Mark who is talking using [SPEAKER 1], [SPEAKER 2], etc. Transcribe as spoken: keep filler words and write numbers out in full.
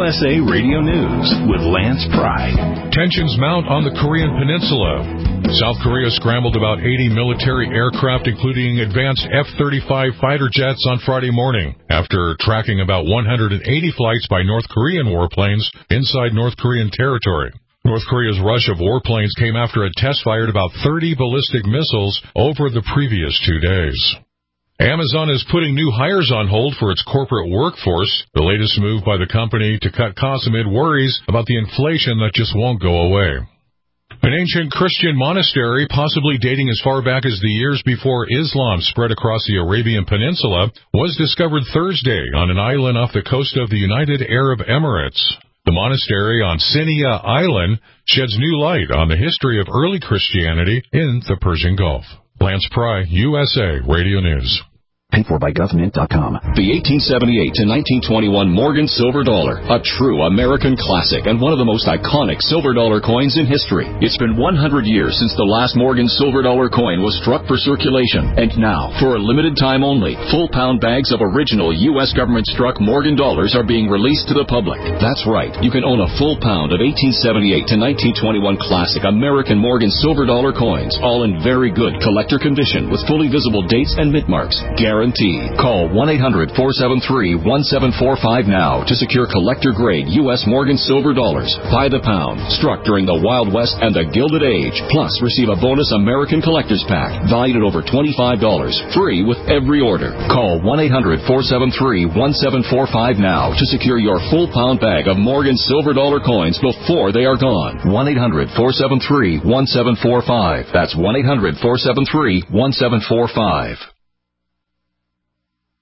[SPEAKER 1] S A Radio News with Lance Pry.
[SPEAKER 2] Tensions mount on the Korean Peninsula. South Korea scrambled about eighty military aircraft, including advanced F thirty-five fighter jets, on Friday morning, after tracking about one hundred eighty flights by North Korean warplanes inside North Korean territory. North Korea's rush of warplanes came after a test fired about thirty ballistic missiles over the previous two days. Amazon is putting new hires on hold for its corporate workforce, the latest move by the company to cut costs amid worries about the inflation that just won't go away. An ancient Christian monastery, possibly dating as far back as the years before Islam spread across the Arabian Peninsula, was discovered Thursday on an island off the coast of the United Arab Emirates. The monastery on Sinia Island sheds new light on the history of early Christianity in the Persian Gulf. Lance Pry, U S A Radio News.
[SPEAKER 3] Paid for by government dot com.
[SPEAKER 4] The eighteen seventy-eight to nineteen twenty-one Morgan Silver Dollar, a true American classic and one of the most iconic silver dollar coins in history. It's been one hundred years since the last Morgan Silver Dollar coin was struck for circulation. And now, for a limited time only, full pound bags of original U S government-struck Morgan dollars are being released to the public. That's right. You can own a full pound of eighteen seventy-eight to nineteen twenty-one classic American Morgan Silver Dollar coins, all in very good collector condition with fully visible dates and mint marks. Guaranteed. Call one eight hundred four seven three one seven four five now to secure collector-grade U S Morgan Silver Dollars by the pound, struck during the Wild West and the Gilded Age. Plus, receive a bonus American Collector's Pack valued at over twenty-five dollars, free with every order. Call one eight hundred four seven three one seven four five now to secure your full pound bag of Morgan Silver Dollar coins before they are gone. one eight hundred four seven three one seven four five. That's one eight hundred four seven three one seven four five.